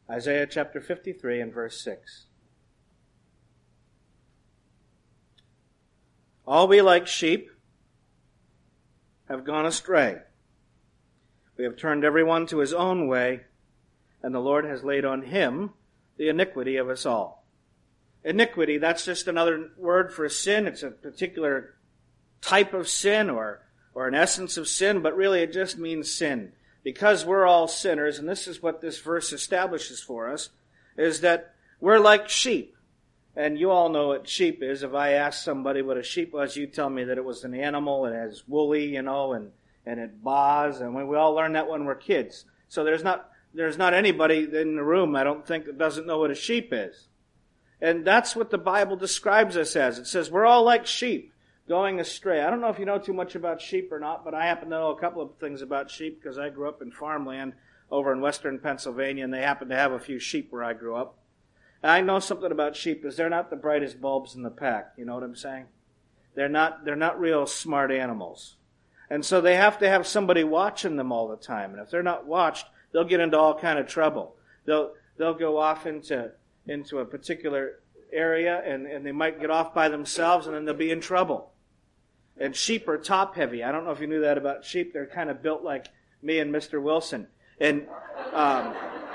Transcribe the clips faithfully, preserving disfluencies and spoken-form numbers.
Isaiah chapter fifty-three and verse six. All we like sheep have gone astray. We have turned everyone to his own way, and the Lord has laid on him the iniquity of us all. Iniquity, that's just another word for sin. It's a particular type of sin or, or an essence of sin, but really it just means sin. Because we're all sinners, and this is what this verse establishes for us, is that we're like sheep. And you all know what sheep is. If I asked somebody what a sheep was, you tell me that it was an animal, it has woolly, you know, and, and it baas, and we, we all learned that when we're kids. So there's not there's not anybody in the room, I don't think, that doesn't know what a sheep is. And that's what the Bible describes us as. It says we're all like sheep, going astray. I don't know if you know too much about sheep or not, but I happen to know a couple of things about sheep because I grew up in farmland over in western Pennsylvania, and they happen to have a few sheep where I grew up. And I know something about sheep is they're not the brightest bulbs in the pack. You know what I'm saying? They're not, they're not real smart animals. And so they have to have somebody watching them all the time. And if they're not watched, they'll get into all kind of trouble. They'll, they'll go off into, into a particular area and, and they might get off by themselves and then they'll be in trouble. And sheep are top heavy. I don't know if you knew that about sheep. They're kind of built like me and Mister Wilson. And, um,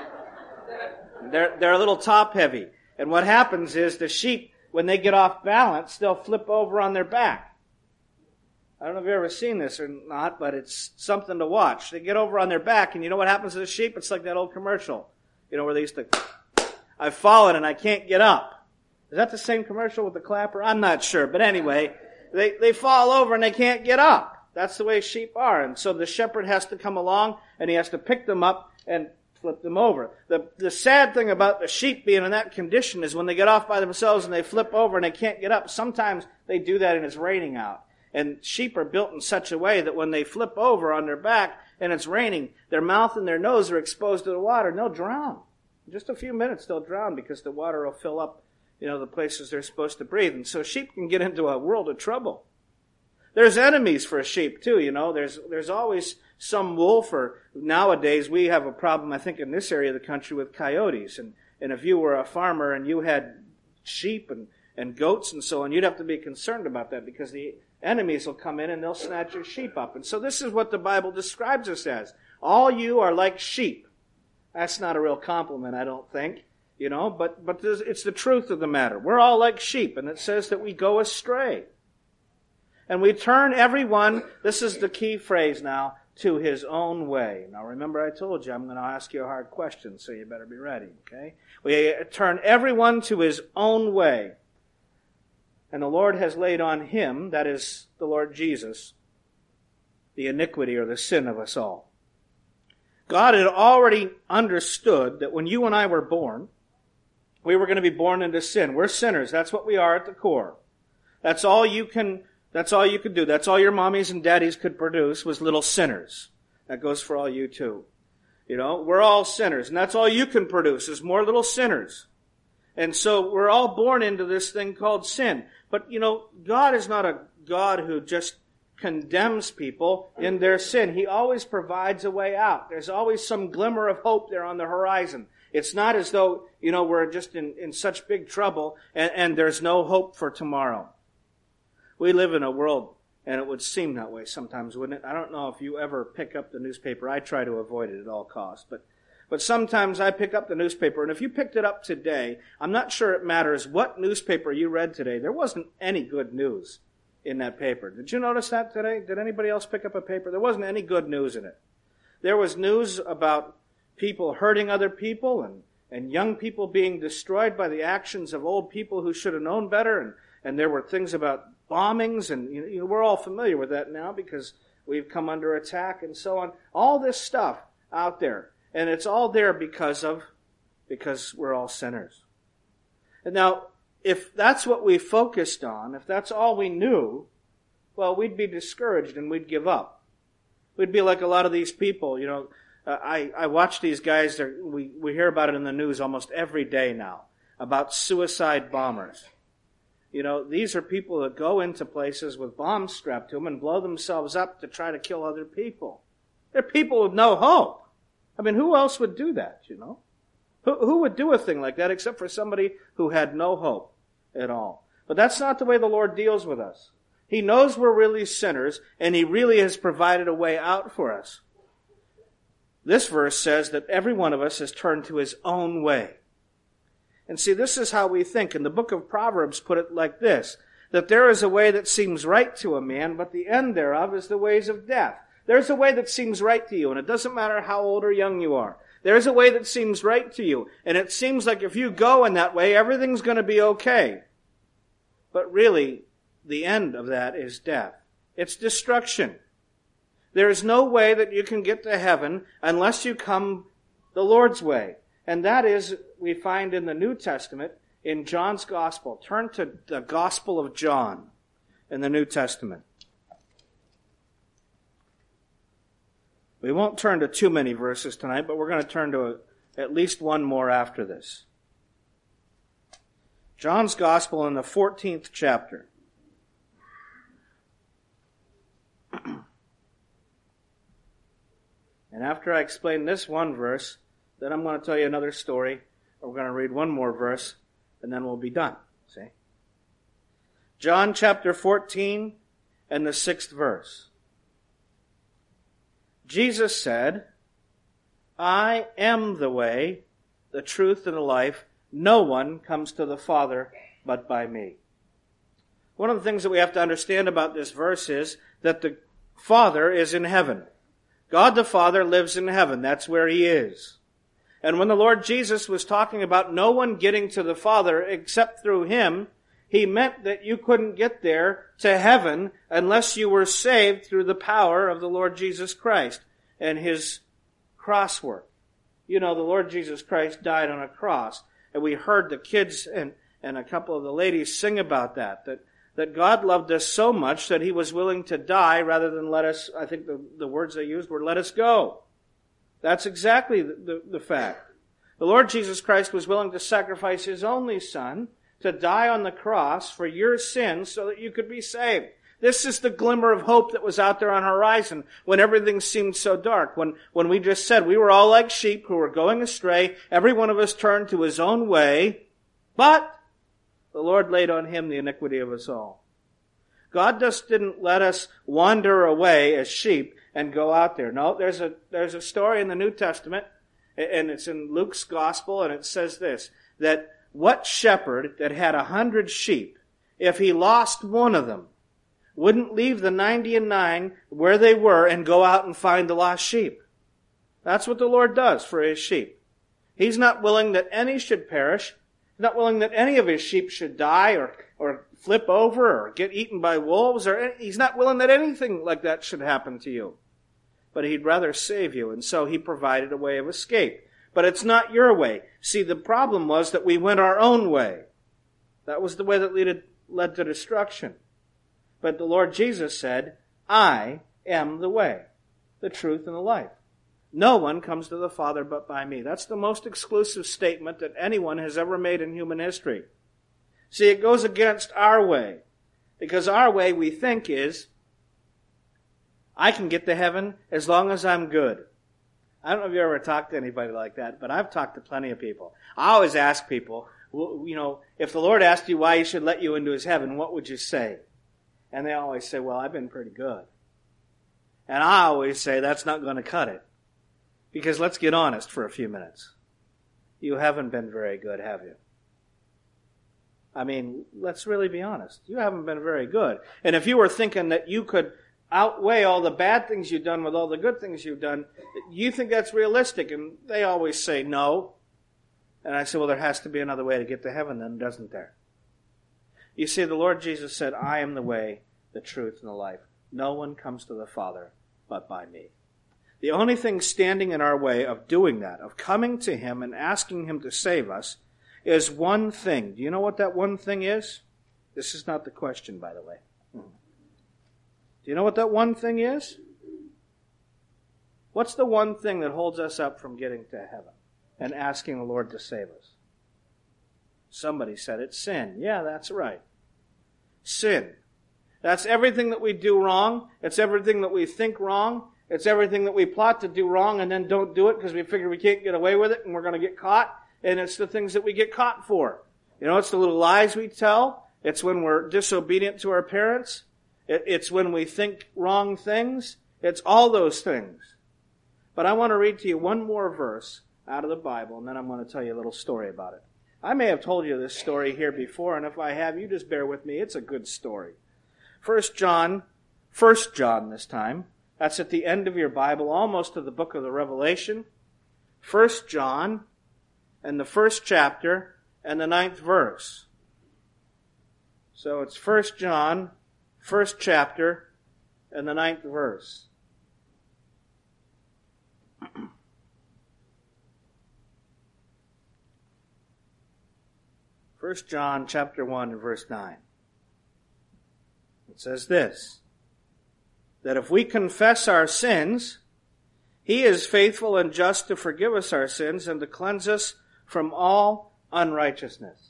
They're, they're a little top heavy. And what happens is the sheep, when they get off balance, they'll flip over on their back. I don't know if you've ever seen this or not, but it's something to watch. They get over on their back, and you know what happens to the sheep? It's like that old commercial, you know, where they used to, I've fallen and I can't get up. Is that the same commercial with the clapper? I'm not sure. But anyway, they, they fall over and they can't get up. That's the way sheep are. And so the shepherd has to come along and he has to pick them up and flip them over. The the sad thing about the sheep being in that condition is when they get off by themselves and they flip over and they can't get up, sometimes they do that and it's raining out. And sheep are built in such a way that when they flip over on their back and it's raining, their mouth and their nose are exposed to the water and they'll drown. In just a few minutes they'll drown because the water will fill up, you know, the places they're supposed to breathe. And so sheep can get into a world of trouble. There's enemies for a sheep too, you know. There's there's always some wolf, or nowadays we have a problem, I think, in this area of the country with coyotes. And, and if you were a farmer and you had sheep and, and goats and so on, you'd have to be concerned about that because the enemies will come in and they'll snatch your sheep up. And so this is what the Bible describes us as. All you are like sheep. That's not a real compliment, I don't think, you know, but, but it's the truth of the matter. We're all like sheep, and it says that we go astray. And we turn everyone, this is the key phrase now, to his own way. Now remember I told you I'm going to ask you a hard question, so you better be ready, okay? We turn everyone to his own way. And the Lord has laid on him, that is the Lord Jesus, the iniquity or the sin of us all. God had already understood that when you and I were born, we were going to be born into sin. We're sinners. That's what we are at the core. That's all you can That's all you could do. That's all your mommies and daddies could produce was little sinners. That goes for all you too. You know, we're all sinners, and that's all you can produce is more little sinners. And so we're all born into this thing called sin. But, you know, God is not a God who just condemns people in their sin. He always provides a way out. There's always some glimmer of hope there on the horizon. It's not as though, you know, we're just in, in such big trouble and, and there's no hope for tomorrow. We live in a world, and it would seem that way sometimes, wouldn't it? I don't know if you ever pick up the newspaper. I try to avoid it at all costs. But, but sometimes I pick up the newspaper, and if you picked it up today, I'm not sure it matters what newspaper you read today. There wasn't any good news in that paper. Did you notice that today? Did anybody else pick up a paper? There wasn't any good news in it. There was news about people hurting other people and, and young people being destroyed by the actions of old people who should have known better, and, and there were things about bombings, and you know, we're all familiar with that now because we've come under attack and so on. All this stuff out there, and it's all there because of because we're all sinners. And now, if that's what we focused on, if that's all we knew, well, we'd be discouraged and we'd give up. We'd be like a lot of these people. You know, uh, I I watch these guys. We we hear about it in the news almost every day now about suicide bombers. You know, these are people that go into places with bombs strapped to them and blow themselves up to try to kill other people. They're people with no hope. I mean, who else would do that, you know? Who, who would do a thing like that except for somebody who had no hope at all? But that's not the way the Lord deals with us. He knows we're really sinners, and He really has provided a way out for us. This verse says that every one of us has turned to his own way. And see, this is how we think. And the book of Proverbs put it like this, that there is a way that seems right to a man, but the end thereof is the ways of death. There's a way that seems right to you, and it doesn't matter how old or young you are. There's a way that seems right to you, and it seems like if you go in that way, everything's going to be okay. But really, the end of that is death. It's destruction. There is no way that you can get to heaven unless you come the Lord's way. And that is, we find in the New Testament, in John's Gospel. Turn to the Gospel of John in the New Testament. We won't turn to too many verses tonight, but we're going to turn to a, at least one more after this. John's Gospel in the fourteenth chapter. And after I explain this one verse, then I'm going to tell you another story. We're going to read one more verse, and then we'll be done. See? John chapter fourteen and the sixth verse. Jesus said, I am the way, the truth, and the life. No one comes to the Father but by me. One of the things that we have to understand about this verse is that the Father is in heaven. God the Father lives in heaven. That's where He is. And when the Lord Jesus was talking about no one getting to the Father except through Him, He meant that you couldn't get there to heaven unless you were saved through the power of the Lord Jesus Christ and His cross work. You know, the Lord Jesus Christ died on a cross. And we heard the kids and, and a couple of the ladies sing about that, that that God loved us so much that He was willing to die rather than let us, I think the, the words they used were, let us go. That's exactly the, the, the fact. The Lord Jesus Christ was willing to sacrifice His only Son to die on the cross for your sins so that you could be saved. This is the glimmer of hope that was out there on the horizon when everything seemed so dark. When, when we just said we were all like sheep who were going astray. Every one of us turned to his own way. But the Lord laid on Him the iniquity of us all. God just didn't let us wander away as sheep and go out there. No, there's a, there's a story in the New Testament, and it's in Luke's Gospel, and it says this, that what shepherd that had a hundred sheep, if he lost one of them, wouldn't leave the ninety and nine where they were and go out and find the lost sheep? That's what the Lord does for His sheep. He's not willing that any should perish. He's not willing that any of His sheep should die or, or flip over or get eaten by wolves. Or any, He's not willing that anything like that should happen to you. But He'd rather save you, and so He provided a way of escape. But it's not your way. See, the problem was that we went our own way. That was the way that led, led to destruction. But the Lord Jesus said, I am the way, the truth, and the life. No one comes to the Father but by me. That's the most exclusive statement that anyone has ever made in human history. See, it goes against our way. Because our way, we think, is, I can get to heaven as long as I'm good. I don't know if you ever talked to anybody like that, but I've talked to plenty of people. I always ask people, you know, if the Lord asked you why He should let you into His heaven, what would you say? And they always say, well, I've been pretty good. And I always say, that's not going to cut it. Because let's get honest for a few minutes. You haven't been very good, have you? I mean, let's really be honest. You haven't been very good. And if you were thinking that you could outweigh all the bad things you've done with all the good things you've done, you think that's realistic. And they always say no. And I say, well, there has to be another way to get to heaven then, doesn't there? You see, the Lord Jesus said, I am the way, the truth, and the life. No one comes to the Father but by me. The only thing standing in our way of doing that, of coming to Him and asking Him to save us, is one thing. Do you know what that one thing is? This is not the question, by the way. Do you know what that one thing is? What's the one thing that holds us up from getting to heaven and asking the Lord to save us? Somebody said it's sin. Yeah, that's right. Sin. That's everything that we do wrong. It's everything that we think wrong. It's everything that we plot to do wrong and then don't do it because we figure we can't get away with it and we're going to get caught. And it's the things that we get caught for. You know, it's the little lies we tell. It's when we're disobedient to our parents. It's when we think wrong things. It's all those things. But I want to read to you one more verse out of the Bible, and then I'm going to tell you a little story about it. I may have told you this story here before, and if I have, you just bear with me. It's a good story. First John, First John this time. That's at the end of your Bible, almost to the book of the Revelation. First John, and the first chapter, and the ninth verse. So it's First John, first chapter, and the ninth verse. First John chapter one and verse nine. It says this, that if we confess our sins, He is faithful and just to forgive us our sins and to cleanse us from all unrighteousness.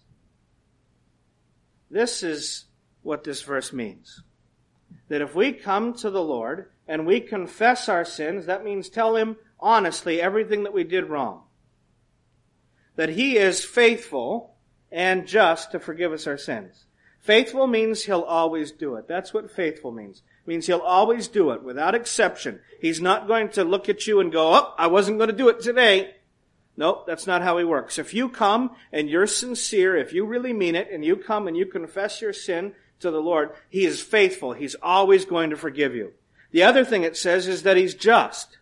This is what this verse means. That if we come to the Lord and we confess our sins, that means tell Him honestly everything that we did wrong. That He is faithful and just to forgive us our sins. Faithful means He'll always do it. That's what faithful means. It means He'll always do it without exception. He's not going to look at you and go, oh, I wasn't going to do it today. Nope, that's not how He works. If you come and you're sincere, if you really mean it, and you come and you confess your sin to the Lord, He is faithful. He's always going to forgive you. The other thing it says is that He's just.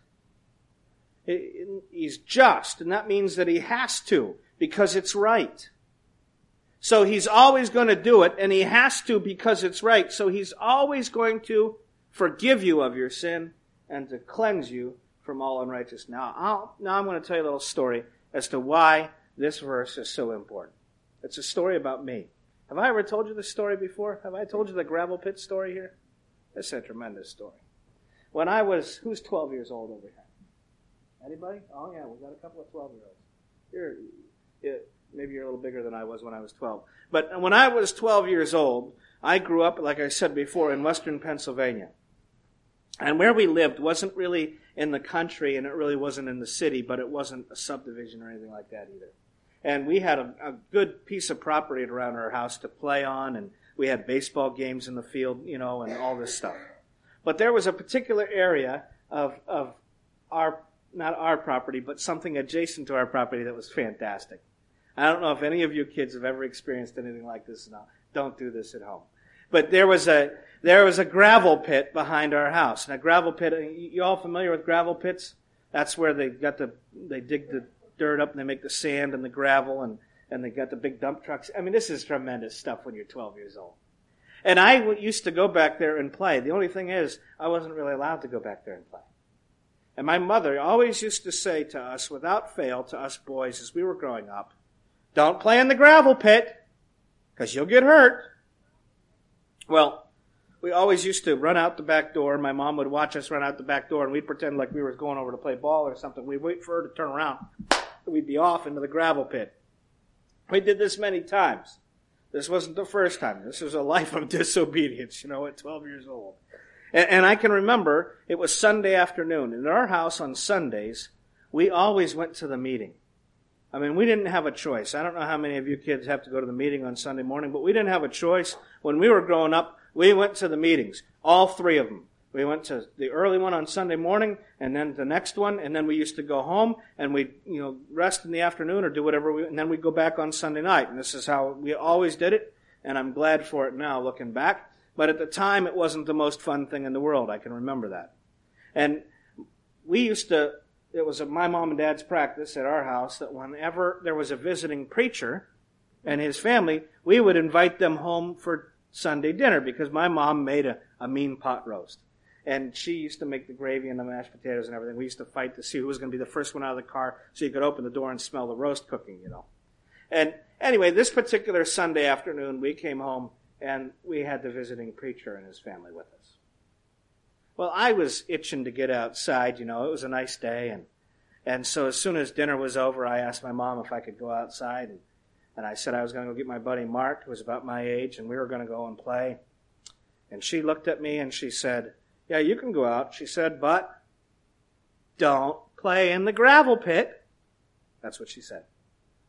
He's just, and that means that He has to, because it's right. So He's always going to do it, and He has to because it's right. So He's always going to forgive you of your sin and to cleanse you from all unrighteousness. Now, I'll, now I'm going to tell you a little story as to why this verse is so important. It's a story about me. Have I ever told you this story before? Have I told you the gravel pit story here? It's a tremendous story. When I was, who's twelve years old over here? Anybody? Oh yeah, we've got a couple of twelve-year-olds. You're, you're, maybe you're a little bigger than I was when I was twelve. But when I was twelve years old, I grew up, like I said before, in western Pennsylvania. And where we lived wasn't really in the country, and it really wasn't in the city, but it wasn't a subdivision or anything like that either. And we had a, a good piece of property around our house to play on, and we had baseball games in the field, you know, and all this stuff. But there was a particular area of, of our, not our property, but something adjacent to our property that was fantastic. I don't know if any of you kids have ever experienced anything like this now. Don't do this at home. But there was a, there was a gravel pit behind our house. And a gravel pit, you all familiar with gravel pits? That's where they got the, they dig the dirt up and they make the sand and the gravel and, and they got the big dump trucks. I mean, this is tremendous stuff when you're twelve years old. And I used to go back there and play. The only thing is, I wasn't really allowed to go back there and play. And my mother always used to say to us, without fail, to us boys as we were growing up, don't play in the gravel pit, because you'll get hurt. Well, we always used to run out the back door. My mom would watch us run out the back door, and we'd pretend like we were going over to play ball or something. We'd wait for her to turn around. We'd be off into the gravel pit. We did this many times. This wasn't the first time. This was a life of disobedience, you know, at twelve years old. And, and I can remember it was Sunday afternoon. In our house on Sundays, we always went to the meeting. I mean, we didn't have a choice. I don't know how many of you kids have to go to the meeting on Sunday morning, but we didn't have a choice. When we were growing up, we went to the meetings, all three of them. We went to the early one on Sunday morning, and then the next one, and then we used to go home, and we'd, you know, rest in the afternoon or do whatever, we, and then we'd go back on Sunday night. And this is how we always did it, and I'm glad for it now, looking back. But at the time, it wasn't the most fun thing in the world. I can remember that. And we used to, it was my mom and dad's practice at our house that whenever there was a visiting preacher and his family, we would invite them home for Sunday dinner because my mom made a, a mean pot roast. And she used to make the gravy and the mashed potatoes and everything. We used to fight to see who was going to be the first one out of the car so you could open the door and smell the roast cooking, you know. And anyway, this particular Sunday afternoon, we came home and we had the visiting preacher and his family with us. Well, I was itching to get outside, you know. It was a nice day. And, and so as soon as dinner was over, I asked my mom if I could go outside. And, and I said I was going to go get my buddy Mark, who was about my age, and we were going to go and play. And she looked at me and she said, yeah, you can go out. She said, but don't play in the gravel pit. That's what she said.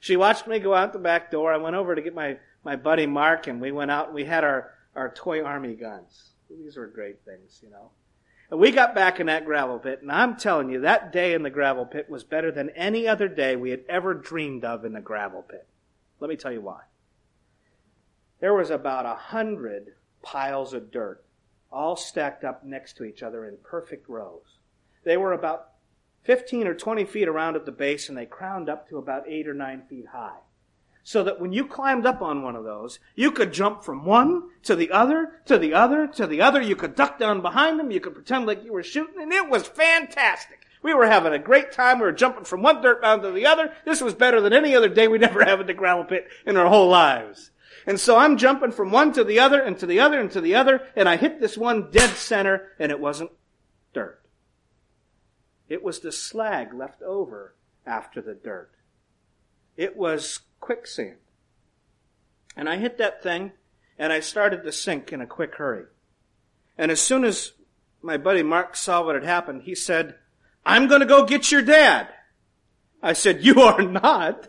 She watched me go out the back door. I went over to get my, my buddy Mark, and we went out and we had our, our toy army guns. These were great things, you know. And we got back in that gravel pit, and I'm telling you, that day in the gravel pit was better than any other day we had ever dreamed of in the gravel pit. Let me tell you why. There was about a hundred piles of dirt, all stacked up next to each other in perfect rows. They were about fifteen or twenty feet around at the base, and they crowned up to about eight or nine feet high. So that when you climbed up on one of those, you could jump from one to the other, to the other, to the other. You could duck down behind them. You could pretend like you were shooting, and it was fantastic. We were having a great time. We were jumping from one dirt mound to the other. This was better than any other day we'd ever have in the gravel pit in our whole lives. And so I'm jumping from one to the other, and to the other, and to the other, and I hit this one dead center, and it wasn't dirt. It was the slag left over after the dirt. It was quicksand. And I hit that thing, and I started to sink in a quick hurry. And as soon as my buddy Mark saw what had happened, he said, "I'm going to go get your dad." I said, "You are not."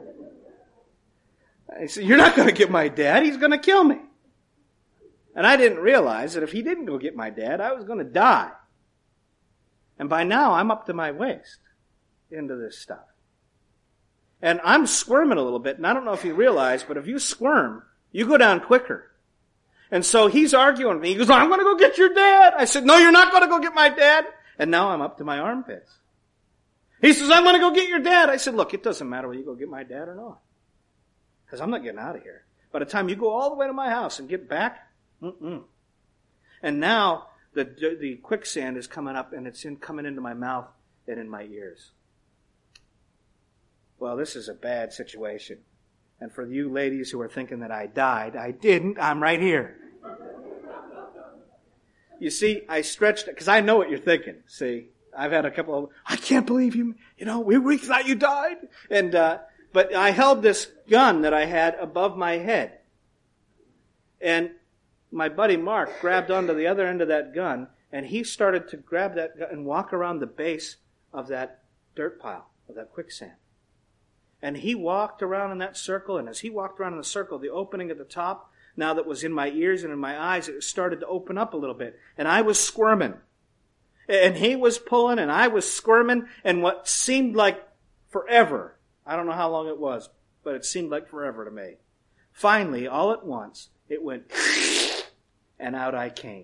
I said, "You're not going to get my dad. He's going to kill me." And I didn't realize that if he didn't go get my dad, I was going to die. And by now, I'm up to my waist into this stuff. And I'm squirming a little bit, and I don't know if you realize, but if you squirm, you go down quicker. And so he's arguing with me. He goes, "I'm going to go get your dad." I said, "No, you're not going to go get my dad." And now I'm up to my armpits. He says, "I'm going to go get your dad." I said, "Look, it doesn't matter whether you go get my dad or not. Because I'm not getting out of here. By the time you go all the way to my house and get back, mm-mm." And now the the quicksand is coming up, and it's in, coming into my mouth and in my ears. Well, this is a bad situation. And for you ladies who are thinking that I died, I didn't. I'm right here. You see, I stretched it, because I know what you're thinking. See, I've had a couple of, "I can't believe you, you know, we, we thought you died." And, uh, but I held this gun that I had above my head. And my buddy Mark grabbed onto the other end of that gun, and he started to grab that gun and walk around the base of that dirt pile, of that quicksand. And he walked around in that circle, and as he walked around in the circle, the opening at the top, now that was in my ears and in my eyes, it started to open up a little bit. And I was squirming. And he was pulling, and I was squirming, and what seemed like forever, I don't know how long it was, but it seemed like forever to me. Finally, all at once, it went, and out I came.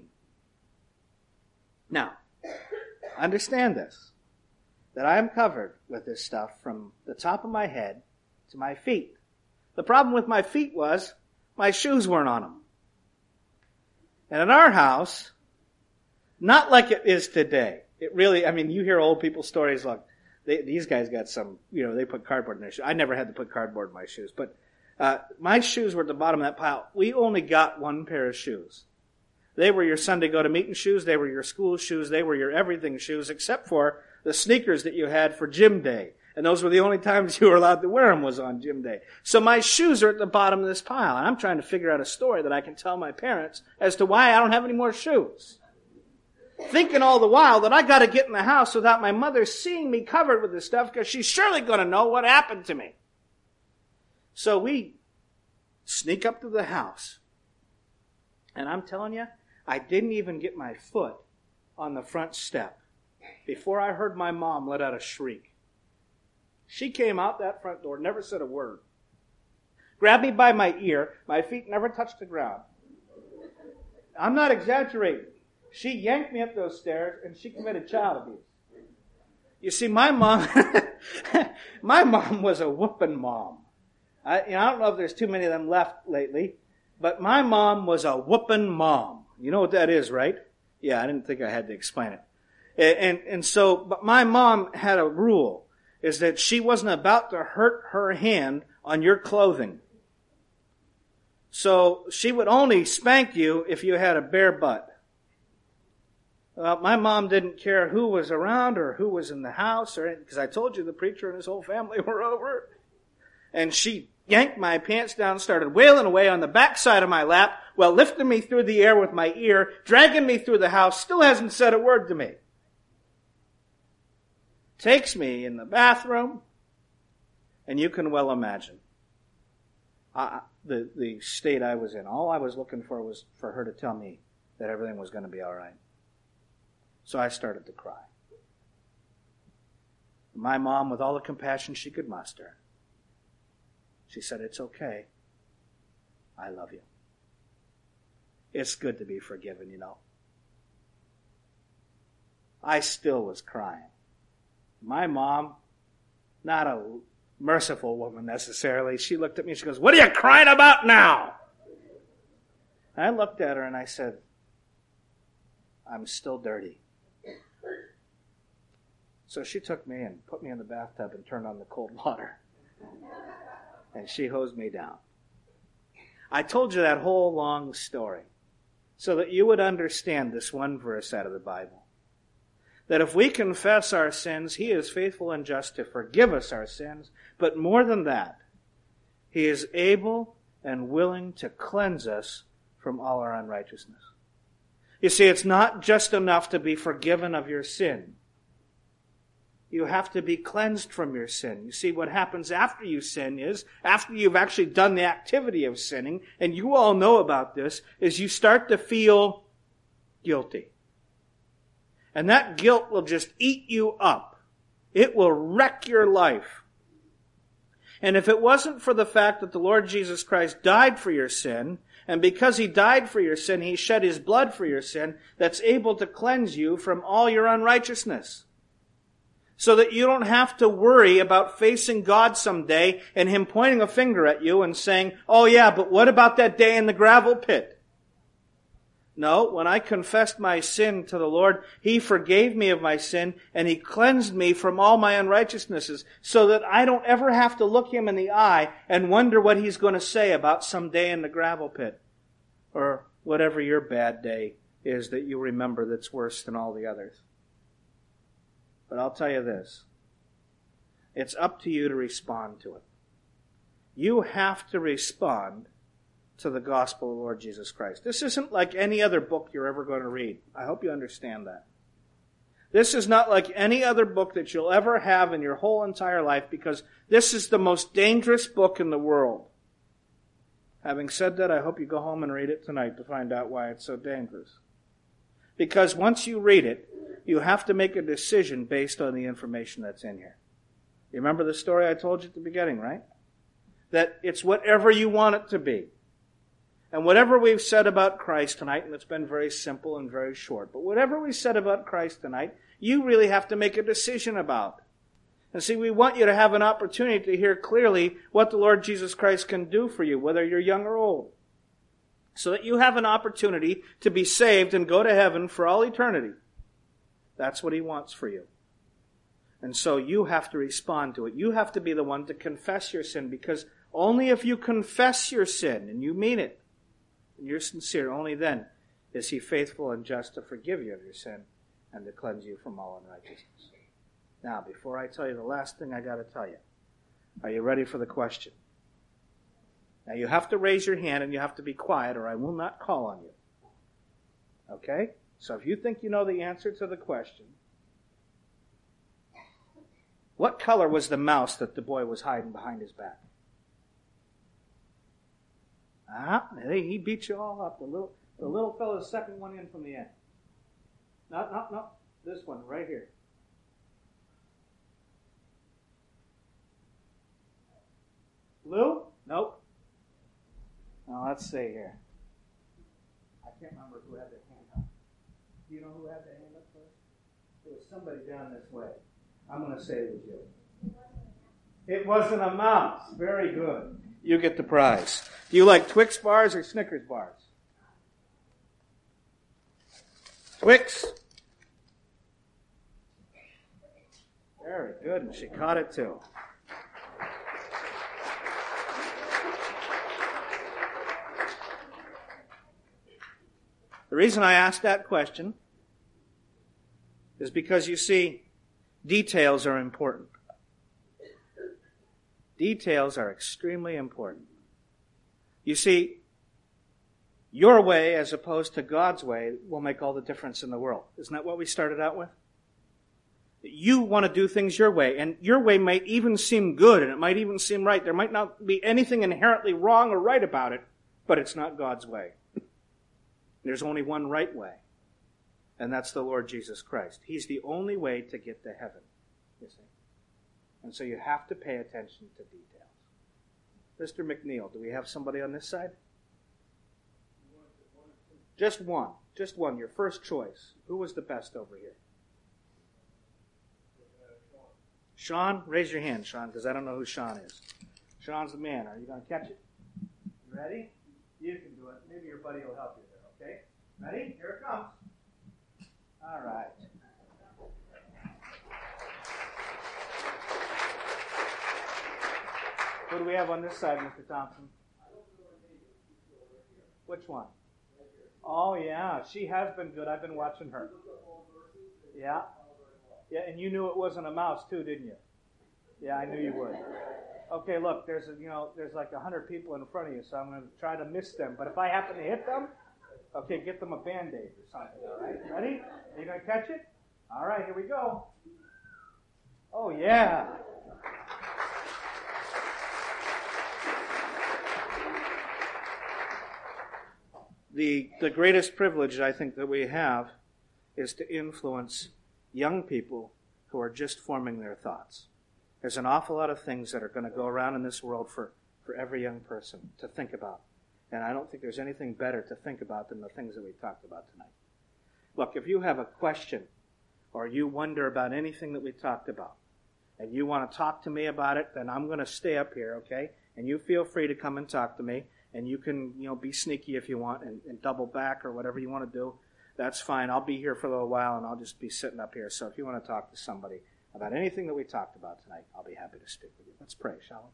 Now, understand this, that I am covered with this stuff from the top of my head to my feet. The problem with my feet was my shoes weren't on them. And in our house, not like it is today. It really, I mean, you hear old people's stories like, they, these guys got some, you know, they put cardboard in their shoes. I never had to put cardboard in my shoes, but uh, my shoes were at the bottom of that pile. We only got one pair of shoes. They were your Sunday go-to-meeting shoes. They were your school shoes. They were your everything shoes, except for the sneakers that you had for gym day. And those were the only times you were allowed to wear them was on gym day. So my shoes are at the bottom of this pile. And I'm trying to figure out a story that I can tell my parents as to why I don't have any more shoes. Thinking all the while that I got to get in the house without my mother seeing me covered with this stuff, because she's surely going to know what happened to me. So we sneak up to the house. And I'm telling you, I didn't even get my foot on the front step before I heard my mom let out a shriek. She came out that front door, never said a word. Grabbed me by my ear. My feet never touched the ground. I'm not exaggerating. She yanked me up those stairs, and she committed child abuse. You see, my mom, my mom was a whooping mom. I, you know, I don't know if there's too many of them left lately, but my mom was a whooping mom. You know what that is, right? Yeah, I didn't think I had to explain it. And, and, and so, but my mom had a rule, is that she wasn't about to hurt her hand on your clothing. So she would only spank you if you had a bare butt. Well, my mom didn't care who was around or who was in the house, or because I told you the preacher and his whole family were over. And she yanked my pants down, started wailing away on the backside of my lap, while lifting me through the air with my ear, dragging me through the house, still hasn't said a word to me. Takes me in the bathroom, And you can well imagine I, the, the state I was in. All I was looking for was for her to tell me that everything was going to be all right. So I started to cry. My mom, with all the compassion she could muster, she said, "It's okay. I love you. It's good to be forgiven, you know." I still was crying. My mom, not a merciful woman necessarily, she looked at me and she goes, "What are you crying about now?" I looked at her and I said, "I'm still dirty." So she took me and put me in the bathtub and turned on the cold water. And she hosed me down. I told you that whole long story so that you would understand this one verse out of the Bible. That if we confess our sins, He is faithful and just to forgive us our sins. But more than that, He is able and willing to cleanse us from all our unrighteousness. You see, it's not just enough to be forgiven of your sin. You have to be cleansed from your sin. You see, what happens after you sin is, after you've actually done the activity of sinning, and you all know about this, is you start to feel guilty. And that guilt will just eat you up. It will wreck your life. And if it wasn't for the fact that the Lord Jesus Christ died for your sin, and because He died for your sin, He shed His blood for your sin, that's able to cleanse you from all your unrighteousness. So that you don't have to worry about facing God someday and Him pointing a finger at you and saying, "Oh yeah, but what about that day in the gravel pit?" No, when I confessed my sin to the Lord, He forgave me of my sin and He cleansed me from all my unrighteousnesses so that I don't ever have to look Him in the eye and wonder what He's going to say about some day in the gravel pit or whatever your bad day is that you remember that's worse than all the others. But I'll tell you this. It's up to you to respond to it. You have to respond to the gospel of the Lord Jesus Christ. This isn't like any other book you're ever going to read. I hope you understand that. This is not like any other book that you'll ever have in your whole entire life, because this is the most dangerous book in the world. Having said that, I hope you go home and read it tonight to find out why it's so dangerous. Because once you read it, you have to make a decision based on the information that's in here. You remember the story I told you at the beginning, right? That it's whatever you want it to be. And whatever we've said about Christ tonight, and it's been very simple and very short, but whatever we said about Christ tonight, you really have to make a decision about. And see, we want you to have an opportunity to hear clearly what the Lord Jesus Christ can do for you, whether you're young or old. So that you have an opportunity to be saved and go to heaven for all eternity. That's what He wants for you. And so you have to respond to it. You have to be the one to confess your sin, because only if you confess your sin and you mean it, and you're sincere, only then is He faithful and just to forgive you of your sin and to cleanse you from all unrighteousness. Now, before I tell you the last thing I got to tell you, are you ready for the question? Now, you have to raise your hand and you have to be quiet, or I will not call on you. Okay? So if you think you know the answer to the question, what color was the mouse that the boy was hiding behind his back? Ah, he beat you all up. The little, the little fellow's second one in from the end. No, no, no. This one right here. Blue? Nope. Now let's see here. I can't remember who had their hand up. Do you know who had their hand up first? It was somebody down this way. I'm going to say it was you. It wasn't a mouse. Very good. You get the prize. Do you like Twix bars or Snickers bars? Twix. Very good. And she caught it too. The reason I asked that question is because, you see, details are important. Details are extremely important. You see, your way as opposed to God's way will make all the difference in the world. Isn't that what we started out with? You want to do things your way, and your way might even seem good, and it might even seem right. There might not be anything inherently wrong or right about it, but it's not God's way. There's only one right way, and that's the Lord Jesus Christ. He's the only way to get to heaven, you see. And so you have to pay attention to details. Mister McNeil, do we have somebody on this side? Just one. Just one. Your first choice. Who was the best over here? Sean? Raise your hand, Sean, because I don't know who Sean is. Sean's the man. Are you going to catch it? You ready? You can do it. Maybe your buddy will help you there, okay? Ready? Here it comes. All right. Who do we have on this side, Mister Thompson? Which one? Oh, yeah. She has been good. I've been watching her. Yeah. Yeah, and you knew it wasn't a mouse, too, didn't you? Yeah, I knew you would. Okay, look, there's a, you know, there's like a hundred people in front of you, so I'm going to try to miss them. But if I happen to hit them, okay, get them a Band-Aid or something, all right? Ready? Are you going to catch it? All right, here we go. Oh, yeah. The, the greatest privilege, I think, that we have is to influence young people who are just forming their thoughts. There's an awful lot of things that are going to go around in this world for, for every young person to think about. And I don't think there's anything better to think about than the things that we talked about tonight. Look, if you have a question or you wonder about anything that we talked about and you want to talk to me about it, then I'm going to stay up here, okay? And you feel free to come and talk to me. And you can, you know, be sneaky if you want and, and double back or whatever you want to do. That's fine. I'll be here for a little while, and I'll just be sitting up here. So if you want to talk to somebody about anything that we talked about tonight, I'll be happy to speak with you. Let's pray, shall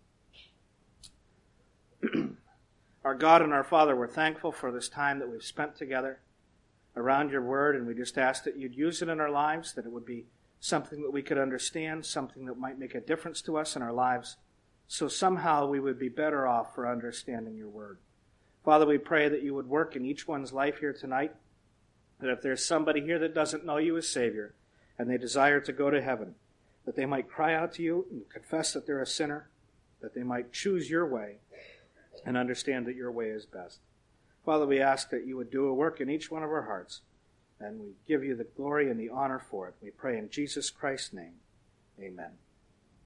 we? Our God and our Father, we're thankful for this time that we've spent together around your word, and we just ask that you'd use it in our lives, that it would be something that we could understand, something that might make a difference to us in our lives, so somehow we would be better off for understanding your word. Father, we pray that you would work in each one's life here tonight, that if there's somebody here that doesn't know you as Savior and they desire to go to heaven, that they might cry out to you and confess that they're a sinner, that they might choose your way and understand that your way is best. Father, we ask that you would do a work in each one of our hearts, and we give you the glory and the honor for it. We pray in Jesus Christ's name. Amen.